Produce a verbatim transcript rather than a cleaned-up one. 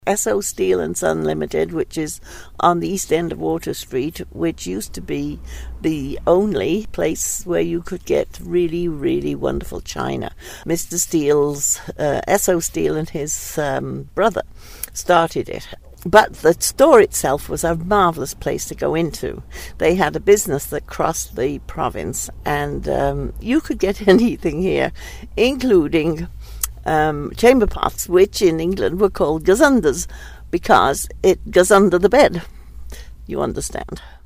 Esso Steel and Son Limited, which is on the east end of Water Street, which used to be the only place where you could get really, really wonderful china. Mister Steele's, uh, Esso Steel and his um, brother started it. But the store itself was a marvellous place to go into. They had a business that crossed the province, and um, you could get anything here, including um, chamber pots, which in England were called gazundas, because it goes under the bed. You understand?